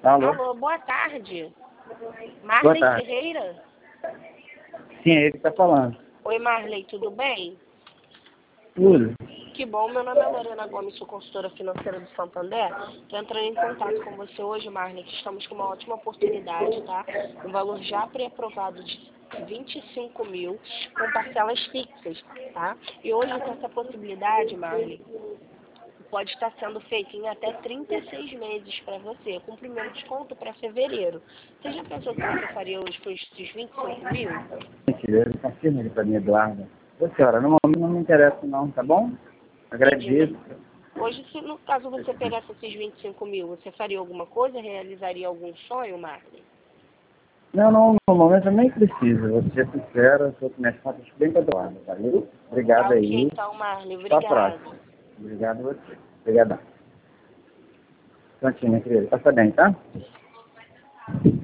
Alô? Alô, boa tarde. Boa Marley tarde. Ferreira? Sim, é ele que tá falando. Oi, Marley, tudo bem? Tudo. Que bom, meu nome é Lorena Gomes, sou consultora financeira do Santander. Estou entrando em contato com você hoje, Marley, que estamos com uma ótima oportunidade, tá? Um valor já pré-aprovado de 25 mil, com parcelas fixas, tá? E hoje, com essa possibilidade, Marley, pode estar sendo feito em até 36 meses para você, com o primeiro desconto para fevereiro. Você já pensou que você faria hoje com esses 25 mil? Mentira, confirma ele pra mim, Eduardo. Ô, senhora, no momento não me interessa não, tá bom? Entendi. Agradeço. Hoje, se no caso você pegasse esses 25 mil, você faria alguma coisa? Realizaria algum sonho, Marley? Não, no momento eu nem preciso. Vou ser sincero, eu tô com minhas contas bem controladas, valeu? Obrigado Tá ok, aí. então, Marley. Até a Obrigada. próxima. Obrigado a você. Obrigadão. Continua, querido. Passa bem, tá?